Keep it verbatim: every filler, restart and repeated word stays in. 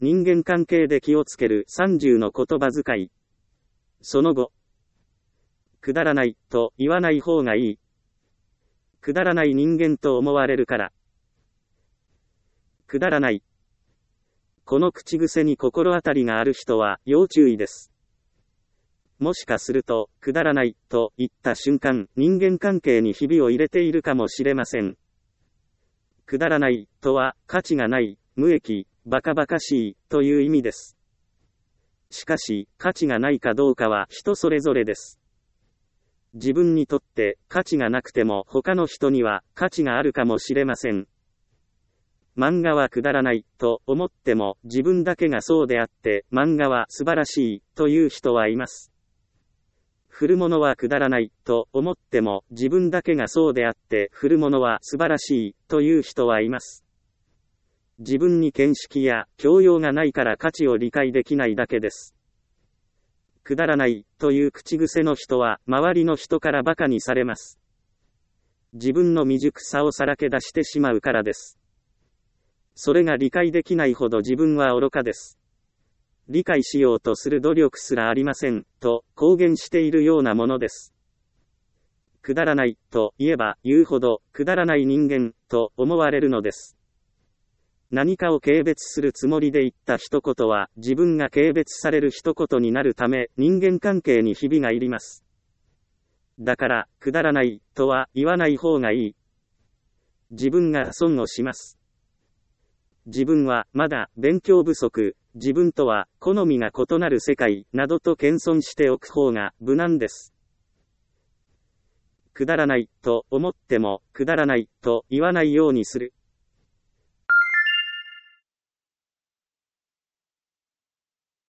人間関係で気をつけるさんじゅうの言葉遣い。その後、くだらないと言わない方がいい。くだらない人間と思われるから。くだらない。この口癖に心当たりがある人は要注意です。もしかすると、くだらないと言った瞬間、人間関係にひびを入れているかもしれません。くだらないとは、価値がない、無益、バカバカしいという意味です。しかし、価値がないかどうかは人それぞれです。自分にとって価値がなくても他の人には価値があるかもしれません。漫画はくだらないと思っても自分だけがそうであって漫画は素晴らしいという人はいます。古物はくだらないと思っても自分だけがそうであって古物は素晴らしいという人はいます。自分に見識や教養がないから価値を理解できないだけです。くだらないという口癖の人は周りの人から馬鹿にされます。自分の未熟さをさらけ出してしまうからです。それが理解できないほど自分は愚かです。理解しようとする努力すらありません、と公言しているようなものです。くだらないと言えば言うほどくだらない人間と思われるのです。何かを軽蔑するつもりで言った一言は自分が軽蔑される一言になるため人間関係にひびが入ります。だから、くだらないとは言わない方がいい。自分が損をします。自分はまだ勉強不足、自分とは好みが異なる世界などと謙遜しておく方が無難です。くだらないと思ってもくだらないと言わないようにする。